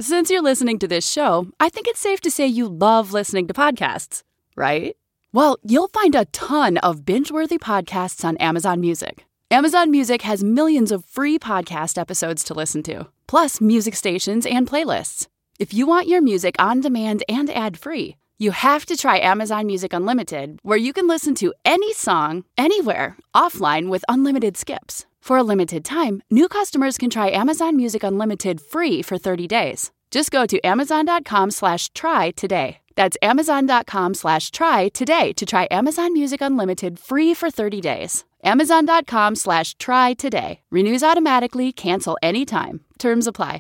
Since you're listening to this show, I think it's safe to say you love listening to podcasts, right? Well, you'll find a ton of binge-worthy podcasts on Amazon Music. Amazon Music has millions of free podcast episodes to listen to, plus music stations and playlists. If you want your music on demand and ad-free, you have to try Amazon Music Unlimited, where you can listen to any song, anywhere, offline with unlimited skips. For a limited time, new customers can try Amazon Music Unlimited free for 30 days. Just go to amazon.com/try today. That's amazon.com/try today to try Amazon Music Unlimited free for 30 days. Amazon.com/try today. Renews automatically, cancel anytime. Terms apply.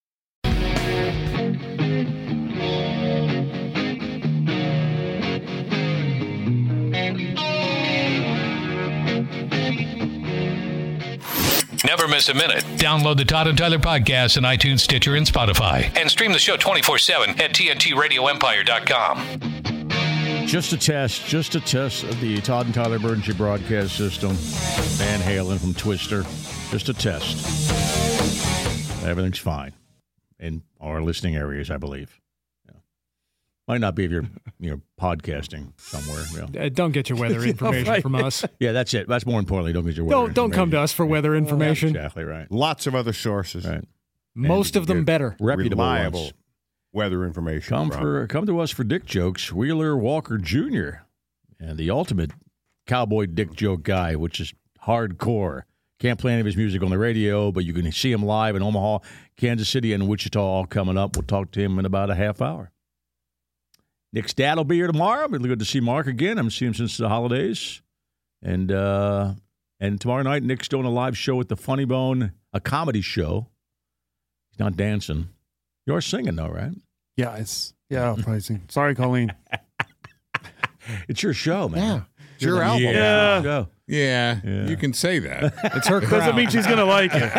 Never miss a minute. Download the Todd and Tyler podcast on iTunes, Stitcher, and Spotify. And stream the show 24/7 at TNTRadioEmpire.com. Just a test of the Todd and Tyler Emergency Broadcast System. Van Halen from Twister. Just a test. Everything's fine in our listening areas, I believe. Might not be if you're podcasting somewhere. Don't get your weather information from us. Yeah, that's it. That's more importantly. Don't get your weather Don't come to us for weather information. Exactly right. Lots of other sources. Right. Most of them better. Reputable reliable ones. weather information. Come to us for dick jokes. Wheeler Walker Jr. and the ultimate cowboy dick joke guy, which is hardcore. Can't play any of his music on the radio, but you can see him live in Omaha, Kansas City, and Wichita all coming up. We'll talk to him in about a half hour. Nick's dad will be here tomorrow. It'll be good to see Mark again. I haven't seen him since the holidays. And tomorrow night, Nick's doing a live show at the Funny Bone, a comedy show. He's not dancing. You're singing, though, right? Yeah, I'll probably sing. Sorry, Colleen. It's your show, man. Yeah. It's your album. Yeah, you can say that. It's her crowd. Doesn't mean she's going to like it.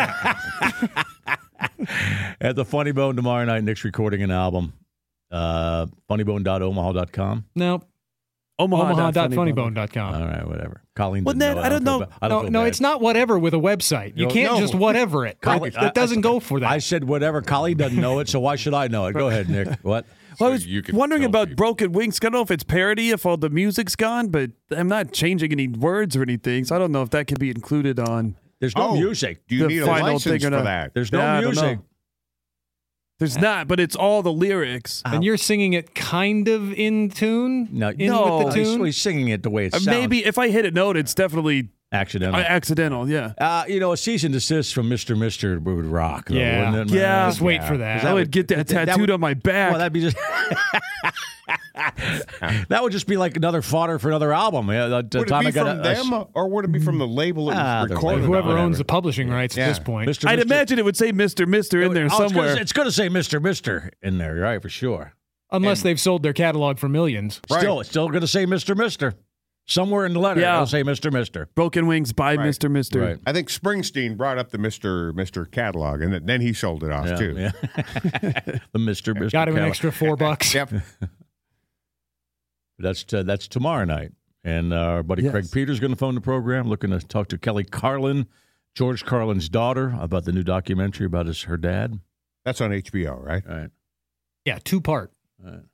At the Funny Bone tomorrow night, Nick's recording an album. Funnybone.omaha.com. No. Omaha.funnybone.com. All right, whatever. Colleen. Well, Ned, I don't know. No, it's not whatever with a website. You can't just whatever it. It doesn't go for that. I said whatever. Colleen doesn't know it, so why should I know it? Go ahead, Nick. What? Well, I was wondering about Broken Wings. I don't know if it's parody, if all the music's gone, but I'm not changing any words or anything, so I don't know if that could be included on. There's no music. Do you need a license for that? There's no music. There's not, but it's all the lyrics. And you're singing it kind of in tune? No, with the tune? He's singing it the way it sounds. Maybe if I hit a note, it's definitely accidental. Yeah. A cease and desist from Mr. Mister would rock. Though, yeah. wouldn't it, yeah. Just wait for that. I would get that tattooed on my back. Well, that'd be just. That would just be like another fodder for another album. Would it be from them, or would it be from the label it was recorded? Whoever owns the publishing rights at this point. I'd imagine it would say Mr. Mister in there somewhere. It's going to say Mr. Mister in there, right, for sure. Unless they've sold their catalog for millions. Right. It's still going to say Mr. Mister. Somewhere in the letter, it'll say Mr. Mister. Broken Wings by Mr. Mister. Right. I think Springsteen brought up the Mr. catalog, and then he sold it off, too. Yeah. The Mr. Mister. Got him an extra $4. Yep. That's tomorrow night. And our buddy Craig Peters is going to phone the program, looking to talk to Kelly Carlin, George Carlin's daughter, about the new documentary about her dad. That's on HBO, right? All right. Yeah, 2-part. All right.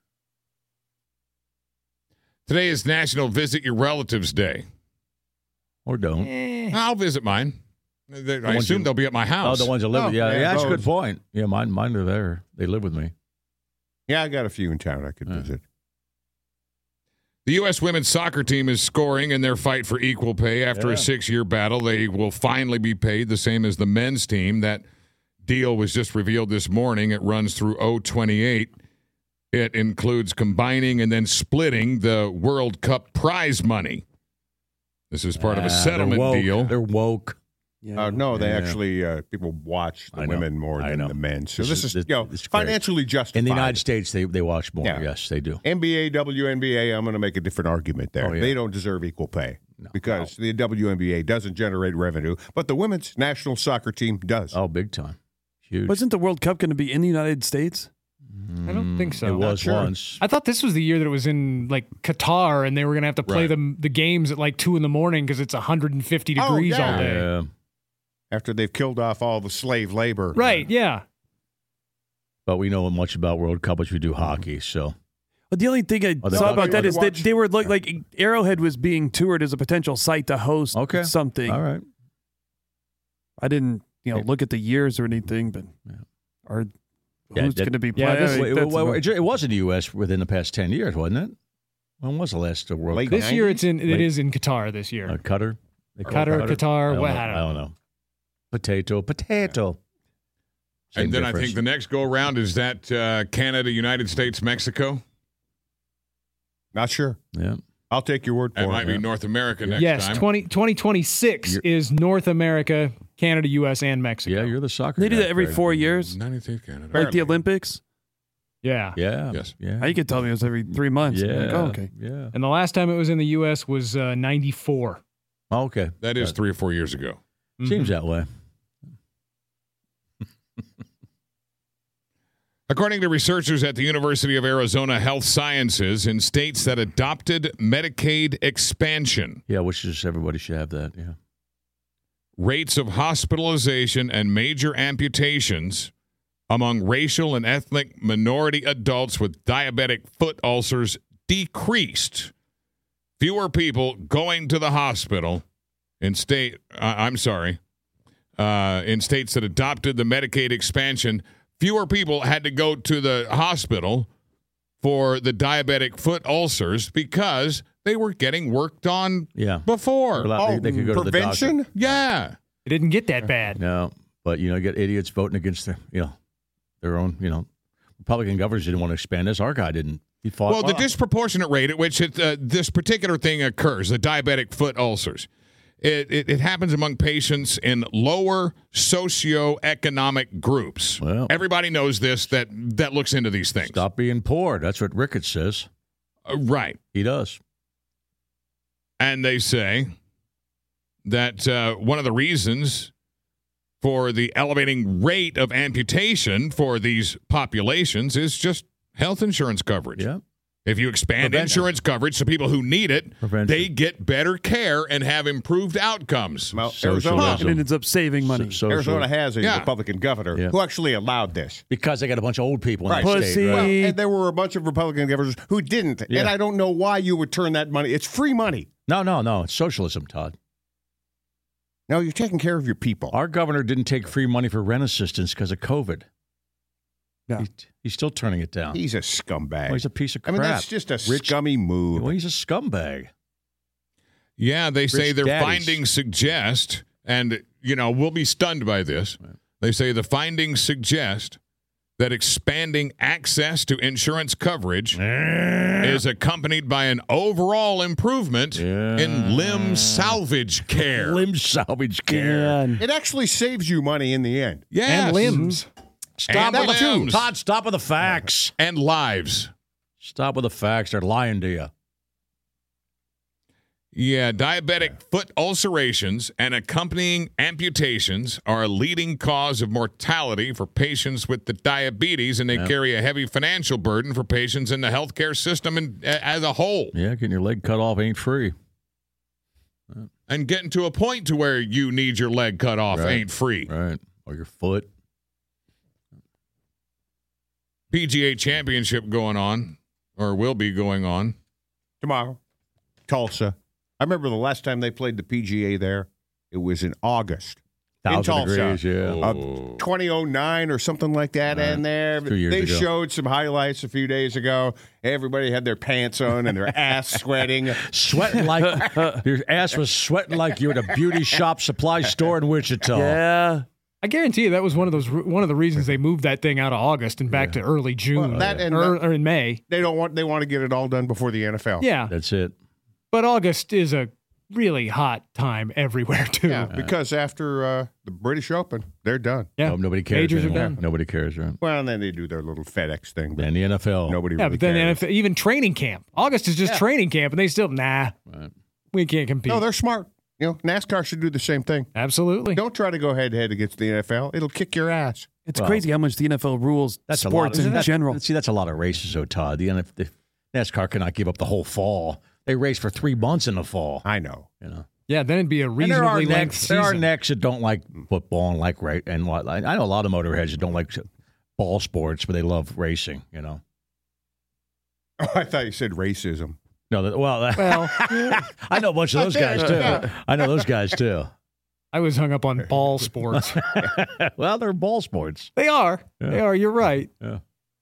Today is National Visit Your Relatives Day. Or don't. I'll visit mine. I assume they'll be at my house. Oh, the ones that live with you. Yeah, that's a good point. Yeah, mine are there. They live with me. Yeah, I got a few in town I could visit. The U.S. women's soccer team is scoring in their fight for equal pay. After a 6-year battle, they will finally be paid the same as the men's team. That deal was just revealed this morning. It runs through 2028. It includes combining and then splitting the World Cup prize money. This is part of a settlement deal. They're woke. No, they actually people watch the women more than the men. So this is financially justified. In the United States, they watch more. Yeah. Yes, they do. NBA, WNBA, I'm going to make a different argument there. They don't deserve equal pay because the WNBA doesn't generate revenue, but the women's national soccer team does. Oh, big time. Huge. Wasn't the World Cup going to be in the United States? I don't think so. It was once. I thought this was the year that it was in like Qatar, and they were going to have to play the games at like 2 a.m. because it's 150 degrees all day. Yeah. After they've killed off all the slave labor. Right, yeah. But we know much about World Cup, which we do hockey. So, But the only thing I saw about that is that they were like Arrowhead was being toured as a potential site to host something. All right. I didn't, look at the years or anything, but who's going to be playing? It was in the U.S. within the past 10 years, wasn't it? When was the last World Cup? This year, it is in Qatar this year. Qatar? Qatar. I don't know. Potato. Same and then difference. I think the next go around is that Canada, United States, Mexico. Not sure. Yeah. I'll take your word for it. It might be North America next yes, time. 2026 is North America, Canada, U.S., and Mexico. Yeah, you're the soccer They do guy, that every Craig. 4 years, 98th Canada. like the Olympics. Yeah. Yeah. Yes. Yeah. You could tell me it was every 3 months. Yeah. Like, okay. Yeah. And the last time it was in the U.S. was 94. Oh, okay. That is 3 or 4 years ago. Seems that way. According to researchers at the University of Arizona Health Sciences, in states that adopted Medicaid expansion, Yeah, which is everybody should have that. Yeah. rates of hospitalization and major amputations among racial and ethnic minority adults with diabetic foot ulcers decreased. Fewer people going to the hospital in states that adopted the Medicaid expansion. Fewer people had to go to the hospital for the diabetic foot ulcers because they were getting worked on before. They could go to the prevention? doctor. Yeah. It didn't get that bad. No, but you get idiots voting against their own. Republican governors didn't want to expand this. Our guy didn't. He fought. Well, the disproportionate rate at which this particular thing occurs, the diabetic foot ulcers, it happens among patients in lower socioeconomic groups. Well, everybody knows this that looks into these things. Stop being poor. That's what Ricketts says. Right. He does. And they say that one of the reasons for the elevating rate of amputation for these populations is just health insurance coverage. Yeah. If you expand insurance coverage to people who need it, they get better care and have improved outcomes. Well, Arizona ends up saving money. Arizona has a Republican governor who actually allowed this. Because they got a bunch of old people in Right. that state. Right? Well, and there were a bunch of Republican governors who didn't. Yeah. And I don't know why you would turn that money. It's free money. No. It's socialism, Todd. No, you're taking care of your people. Our governor didn't take free money for rent assistance because of COVID. Yeah. He's still turning it down. He's a scumbag. Well, he's a piece of I crap. mean, that's just a scummy move. Well, he's a scumbag. Yeah, they say Rich their daddies. findings suggest, and, we'll be stunned by this. They say the findings suggest that expanding access to insurance coverage is accompanied by an overall improvement in limb salvage care. Limb salvage care. It actually saves you money in the end. Yes. And limbs. Stop And with the limbs. Todd, stop with the facts. And lives. Stop with the facts. They're lying to you. Yeah, diabetic foot ulcerations and accompanying amputations are a leading cause of mortality for patients with the diabetes, and they carry a heavy financial burden for patients in the healthcare system as a whole. Yeah, getting your leg cut off ain't free. And getting to a point to where you need your leg cut off ain't free. Right. Or your foot. PGA Championship going on, or will be going on. Tomorrow. Tulsa. I remember the last time they played the PGA there. It was in August. 1,000 degrees, Of 2009 or something like that in there. 2 years they ago. showed some highlights a few days ago. Everybody had their pants on and their ass sweating. Sweating like your ass was sweating like you were at a beauty shop supply store in Wichita. Yeah. I guarantee you that was one of the reasons they moved that thing out of August and back to early June Well, that and or in May. They want to get it all done before the NFL. Yeah, That's it. but August is a really hot time everywhere too. Yeah, because after the British Open, they're done. Yeah, Nobody cares Majors are anymore. done. Nobody cares, right? Well, and then they do their little FedEx thing. But Then the NFL. nobody Yeah, really but then cares. NFL, even training camp. August is just training camp, and they still we can't compete. No, they're smart. NASCAR should do the same thing. Absolutely. Don't try to go head-to-head against the NFL. It'll kick your ass. It's crazy how much the NFL rules sports in general. See, that's a lot of races, though, Todd. The NASCAR cannot give up the whole fall. They race for 3 months in the fall. I know. Yeah, then it'd be a And there reasonably are length season. necks that don't like football and like I know a lot of motorheads that don't like ball sports, but they love racing. Oh, I thought you said racism. No, I know a bunch of those guys too. I know those guys too. I was hung up on ball sports. Well, they're ball sports. They are. Yeah. They are. You're right. Yeah.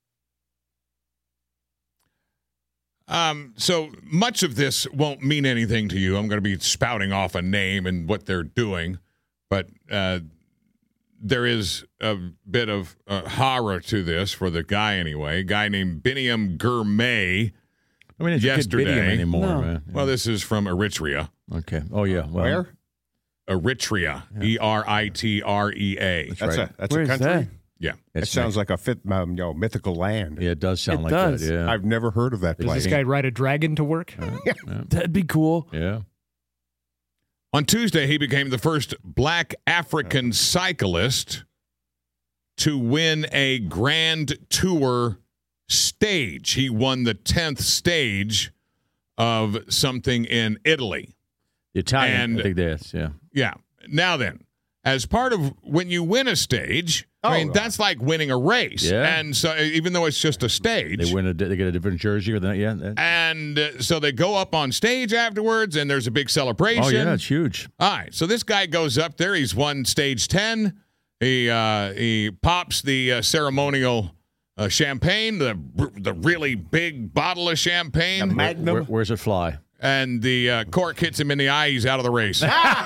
So much of this won't mean anything to you. I'm going to be spouting off a name and what they're doing, but there is a bit of horror to this for the guy anyway. A guy named Biniam Gourmet. I mean, it's yesterday Biniam anymore, man. Yeah. Well, this is from Eritrea. Okay. Oh yeah. Well, Where? Eritrea. Eritrea. That's right. a Where's country. that? Yeah. It sounds like a mythical land. Yeah, it does sound It like does. that. Yeah. I've never heard of that Does place. this guy ride a dragon to work? That'd be cool. Yeah. On Tuesday, he became the first black African cyclist to win a Grand Tour stage. He won the 10th stage of something in Italy. The Italian, And- I think that's, yeah. Yeah. Now then, as part of when you win a stage, I mean, that's like winning a race. Yeah. And so even though it's just a stage. They get a different jersey or that, yeah. And so they go up on stage afterwards, and there's a big celebration. Oh, yeah, it's huge. All right, so this guy goes up there. He's won stage 10. He pops the ceremonial champagne, the really big bottle of champagne. The Magnum. Where's it fly? And the cork hits him in the eye. He's out of the race.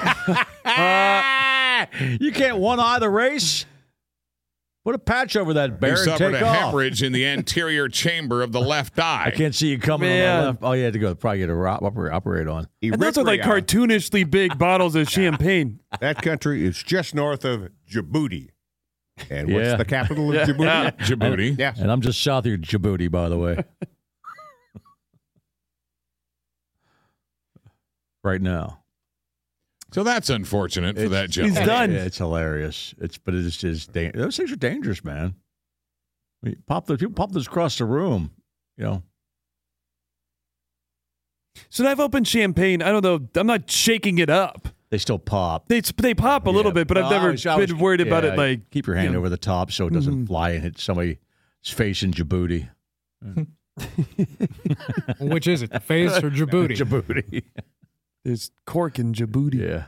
You can't one-eye the race? Put a patch over that He bear and suffered take a off. hemorrhage in the anterior chamber of the left eye. I can't see you coming on Man. the left. Oh, you had to go probably get a operate on. And those are like Eritrea. cartoonishly big bottles of champagne. That country is just north of Djibouti. And Yeah. what's the capital of Djibouti? Djibouti. Yeah. And I'm just south of Djibouti, by the way. Right now. So that's unfortunate for that gentleman. He's done. Yeah, it's hilarious. But it is just those things are dangerous, man. I mean, people pop this across the room, you know. So I've opened champagne. I don't know. I'm not shaking it up. They still pop. They pop a little bit, but I've never been worried about it. Like, keep your hand over the top so it doesn't fly and hit somebody's face in Djibouti. Which is it, the face or Djibouti? Djibouti. there's cork in Djibouti. Yeah.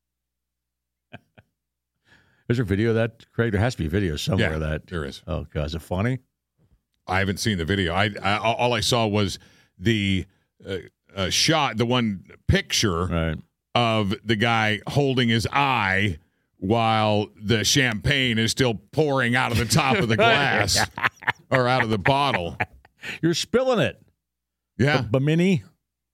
Is there a video of that, Craig? There has to be a video somewhere Yeah, of that. there is. Oh, God. Is it funny? I haven't seen the video. All I saw was the shot, the one picture Right. of the guy holding his eye while the champagne is still pouring out of the top of the glass or out of the bottle. You're spilling it. Yeah. Bimini.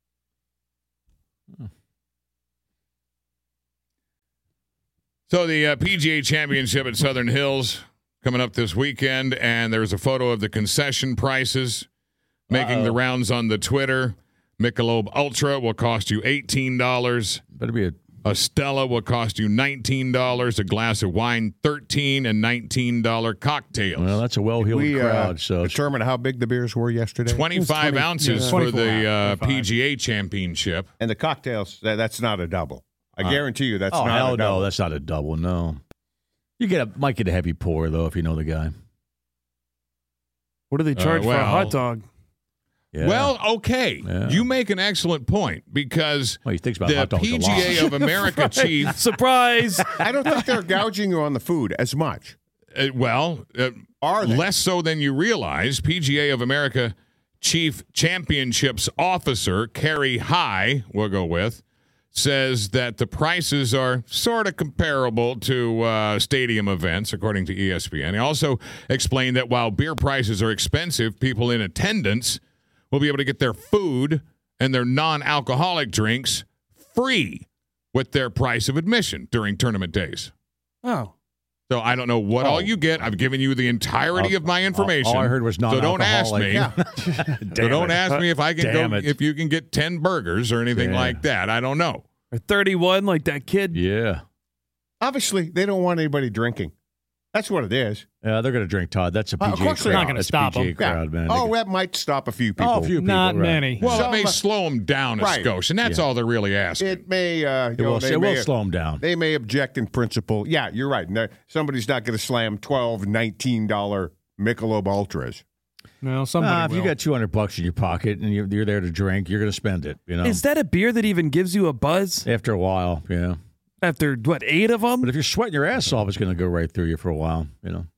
So the PGA Championship at Southern Hills coming up this weekend, and there's a photo of the concession prices making the rounds on the Twitter. Michelob Ultra will cost you $18. Better be A Stella will cost you $19. A glass of wine, $13, and $19 cocktails. well, that's a well-heeled We crowd. So it's- determined how big the beers were yesterday. 25 ounces yeah. for 24 the 25. PGA Championship. And the cocktails, that's not a double. I guarantee you that's oh, not hell a double. no. That's not a double, no. You might get a heavy pour, though, if you know the guy. What do they charge for a well- hot dog? Yeah. Well, okay. Yeah. You make an excellent point because Well, he thinks about the hot dogs a lot. PGA of America chief, Surprise! I don't think they're gouging you on the food as much. Are they? less so than you realize, PGA of America Chief Championships Officer Kerry High, we'll go with, says that the prices are sort of comparable to stadium events, according to ESPN. He also explained that while beer prices are expensive, people in attendance will be able to get their food and their non-alcoholic drinks free with their price of admission during tournament days. Oh. So I don't know what all you get. I've given you the entirety of my information. All I heard was So don't ask me. non-alcoholic. So don't ask me if I can Damn go it. if you can get 10 burgers or anything Yeah. like that. I don't know. Or 31 like that kid. Yeah. Obviously, they don't want anybody drinking. That's what it is. Yeah, they're going to drink, Todd. That's a PGA Of course crowd. they're not gonna That's a stop 'em. PGA crowd, man. Oh, that might stop a few people. Oh, a few people. Not right. many. Well, it may Some- slow them down a Right. skosh, and that's all they're really asking. It may, It will slow them down. They may object in principle. Yeah, you're right. No, somebody's not going to slam $12, $19 Michelob Ultras. No, somebody if you got $200 in your pocket and you're there to drink, you're going to spend it. You know, Is that a beer that even gives you a buzz? after a while, yeah. After, 8 of them? But if you're sweating your ass off, it's going to go right through you for a while. You know.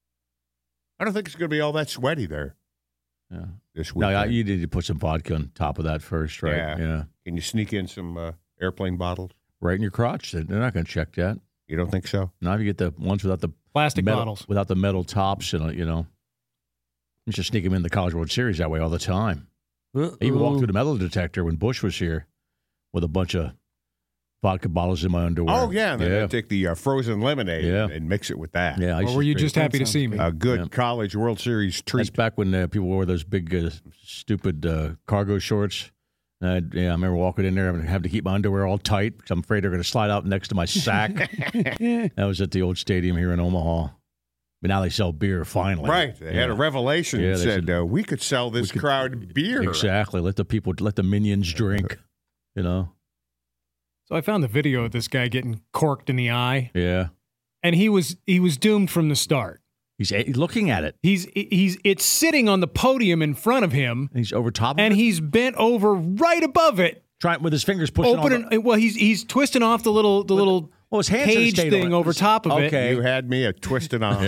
I don't think it's going to be all that sweaty there. Yeah. This week. No, you need to put some vodka on top of that first, right? Yeah. Can you sneak in some airplane bottles? Right in your crotch. They're not going to check that. You don't think so? Not if you get the ones without the plastic metal, bottles. without the metal tops, you know. You just sneak them in the College World Series that way all the time. I even walked through the metal detector when Bush was here with a bunch of vodka bottles in my underwear. Oh, yeah. And then I take the frozen lemonade and mix it with that. Yeah. Or were you just happy to see me? A good College World Series treat. That's back when people wore those big, stupid cargo shorts. I remember walking in there and having to keep my underwear all tight because I'm afraid they're going to slide out next to my sack. That was at the old stadium here in Omaha. But now they sell beer, finally. Right. They had a revelation and said, we could sell this crowd beer. Exactly. Let the minions drink, you know. So I found the video of this guy getting corked in the eye. Yeah. And he was doomed from the start. He's looking at it. It's sitting on the podium in front of him. He's over top of it. And he's bent over right above it. Trying with his fingers pushing he's twisting off the little his hands cage thing over top of it. You had me at twisted on.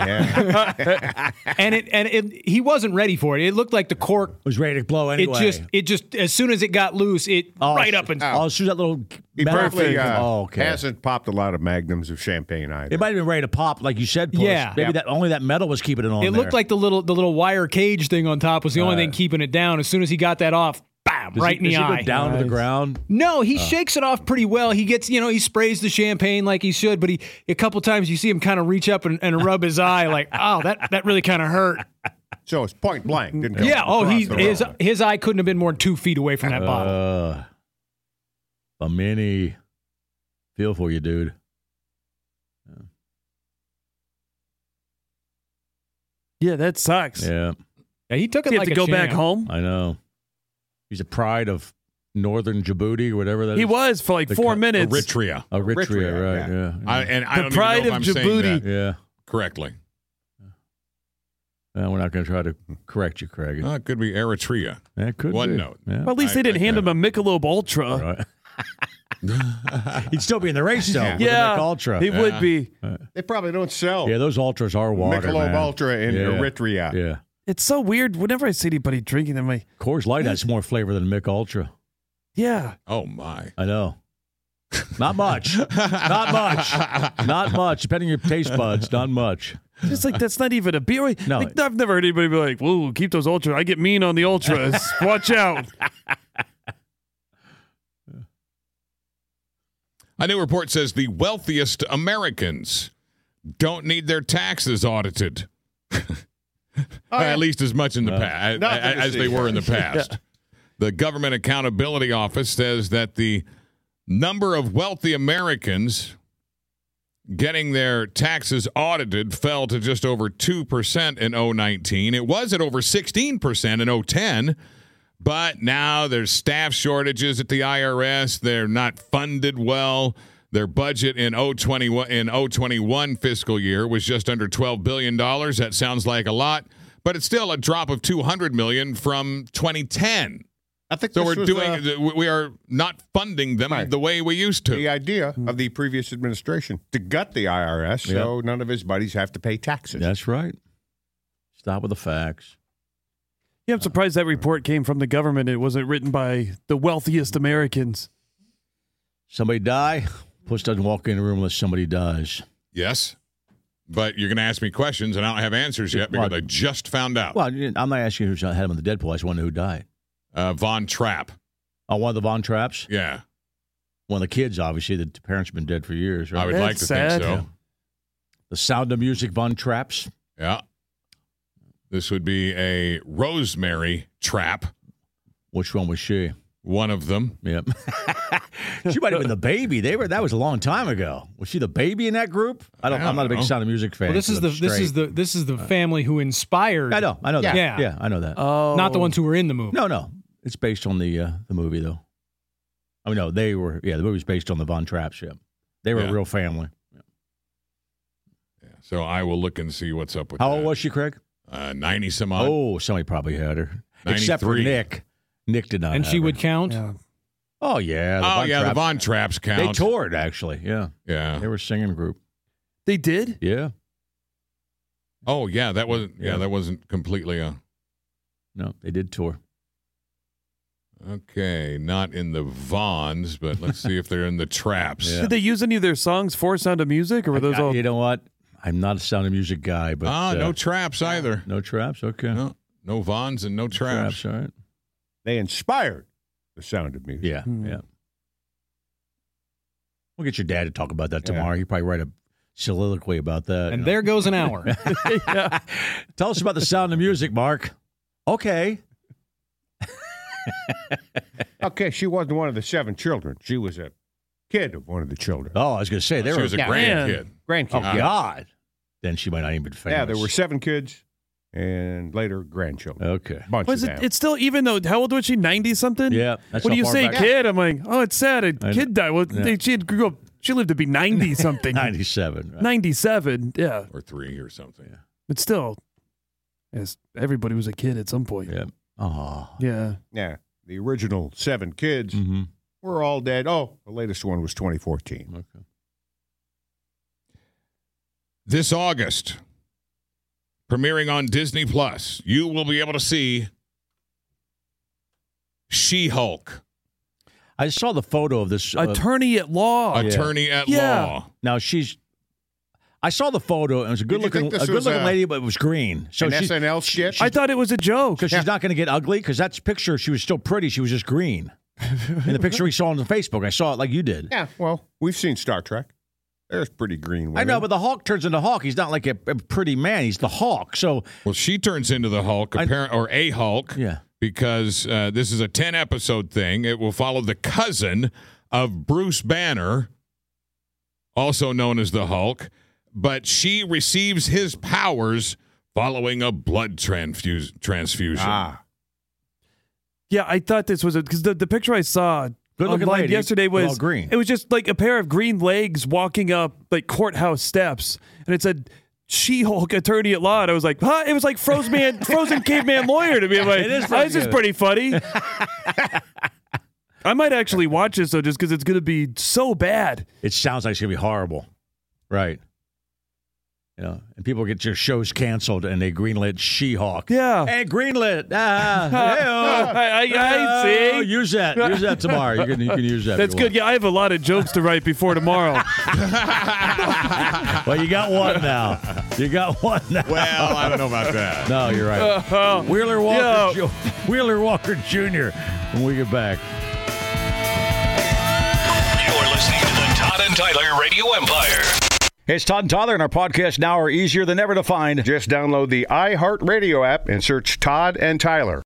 Yeah. and he wasn't ready for it. It looked like the cork was ready to blow anyway. It just as soon as it got loose, right up and as soon as that little he perfectly hasn't popped a lot of magnums of champagne either. It might have been ready to pop, like you said. Puss. Yeah, maybe that only that metal was keeping it on. It looked like the little wire cage thing on top was the only thing keeping it down. As soon as he got that off, bam, right in the eye. Does he go down to the ground? No, he shakes it off pretty well. He gets, he sprays the champagne like he should, but a couple times you see him kind of reach up and rub his eye like, oh, that really kind of hurt. So it's point blank, didn't it? Yeah, his eye couldn't have been more than 2 feet away from that bottle. A mini. Feel for you, dude. Yeah, that sucks. Yeah. He took it you like have to a go back home. I know. He's a pride of northern Djibouti or whatever that is. He was for like 4 minutes. Eritrea. Eritrea, right, yeah. I don't pride even know of if I'm saying Djibouti. that correctly. We're not going to try to correct you, Craig. It could be Eritrea. That could One be. note. Yeah. Well, at least they didn't hand him a Michelob Ultra. Right. He'd still be in the race, though. With Yeah, the Ultra. he would be. They probably don't sell. Yeah, those Ultras are water, Michelob man. Ultra in Eritrea. Yeah. It's so weird. Whenever I see anybody drinking them, Coors Light has more flavor than Mick Ultra. Yeah. Oh, my. I know. Not much. Not much. Not much. Depending on your taste buds, not much. It's like that's not even a beer. No. Like, I've never heard anybody be like, "Whoa, keep those Ultras." I get mean on the Ultras. Watch out. A new report says the wealthiest Americans don't need their taxes audited. At least as much in the past as they were in the past. The Government Accountability Office says that the number of wealthy Americans getting their taxes audited fell to just over 2% in 2019. It was at over 16% in 2010, but now there's staff shortages at the IRS. They're not funded well. Their budget in 2021 fiscal year was just under $12 billion. That sounds like a lot, but it's still a drop of $200 million from 2010. I think so. We are not funding them the way we used to. The idea of the previous administration to gut the IRS so none of his buddies have to pay taxes. That's right. Stop with the facts. Yeah, I'm surprised that report came from the government. It wasn't written by the wealthiest Americans. Somebody die? Puss doesn't walk in the room unless somebody dies. Yes. But you're going to ask me questions, and I don't have answers yet because I just found out. Well, I'm not asking who had him on the Deadpool. I just wonder who died. Von Trapp. Oh, one of the Von Trapps? Yeah. One of the kids, obviously. The parents have been dead for years, right? I would like to think so. Yeah. The Sound of Music Von Trapps. Yeah. This would be a Rosemary Trapp. Which one was she? One of them. Yep. She might have been the baby. That was a long time ago. Was she the baby in that group? I'm not a big Sound of Music fan. Well, this is the family who inspired. I know that. Yeah. Yeah, I know that. Oh. Not the ones who were in the movie. No. It's based on the movie though. I mean, no, they were. Yeah, the movie's based on the Von Trapps. Yeah, they were a real family. Yes. So I will look and see what's up with How that. old was she, Craig? 90 some odd. Oh, somebody probably had her. Except for 93. Nick. Nick did not And have she her. would count? Yeah. Oh, yeah. The Von Trapps count. They toured, actually. Yeah. Yeah. They were a singing group. They did? Yeah. Oh, yeah. That wasn't. Yeah. That wasn't completely a. No, they did tour. Okay, not in the Vons, but let's see if they're in the Traps. Yeah. Did they use any of their songs for Sound of Music, or were those all? You know what? I'm not a Sound of Music guy, but No Traps either. no Traps. Okay, No Vons and no Traps. All right. They inspired the Sound of Music. Yeah, yeah. We'll get your dad to talk about that tomorrow. He'll probably write a soliloquy about that. And there goes an hour. Tell us about the Sound of Music, Mark. Okay. Okay, she wasn't one of the 7 children. She was a kid of one of the children. Oh, I was going to say, She was a grandkid. Grandkid. Oh, God. Then she might not even be famous. Yeah, there were 7 kids and later grandchildren. Okay. Bunch Was of it? them. It's still, even though, how old was she? 90 something? Yeah. That's When how you far say back- kid, I'm like, oh, it's sad. A I kid died. Well, Yeah. she had grew up. She lived to be 90 something. 97. Right? 97. Yeah, Or 3 or something. but still, yes, everybody was a kid at some point. Yeah. Oh. Yeah. Yeah, the original 7 kids Mm-hmm. were all dead. Oh, the latest one was 2014. Okay. This August, premiering on Disney Plus, you will be able to see She-Hulk, I saw the photo of this. Attorney at law. attorney at Yeah. law. Now I saw the photo, and it was a Did you good-looking think this was lady, but it was green. So An she's SNL sketch? I thought it was a joke. because she's not going to get ugly. Because that picture, she was still pretty. She was just green. In the picture we saw on the Facebook, I saw it like you did. Yeah, well, we've seen Star Trek. There's pretty green women. I know, but the Hawk turns into Hawk. He's not like a pretty man. He's the Hawk. So Well, she turns into the Hulk, or a Hulk, yeah, because this is a 10-episode thing. It will follow the cousin of Bruce Banner, also known as the Hulk, but she receives his powers following a blood transfusion. Ah, Yeah, I thought this was because the picture I saw Good-looking online lady, yesterday all was green. It was just like a pair of green legs walking up like courthouse steps, and it said She-Hulk attorney at law. And I was like, huh? It was like frozen caveman lawyer to me. I'm like, It is pretty this is good. pretty funny. I might actually watch this though, just because it's going to be so bad. it sounds like it's going to be horrible. Right. You know, and people get your shows canceled, and they greenlit She-Hulk. Yeah. Hey, greenlit. I see. Use that. Use that tomorrow. You can use that. if That's you good. Yeah, I have a lot of jokes to write before tomorrow. want. Well, you got one now. You got one now. Well, I don't know about that. No, you're right. Wheeler Walker Jr. When we get back. You're listening to the Todd and Tyler Radio Empire. Hey, it's Todd and Tyler, and our podcasts now are easier than ever to find. just download the iHeartRadio app and search Todd and Tyler.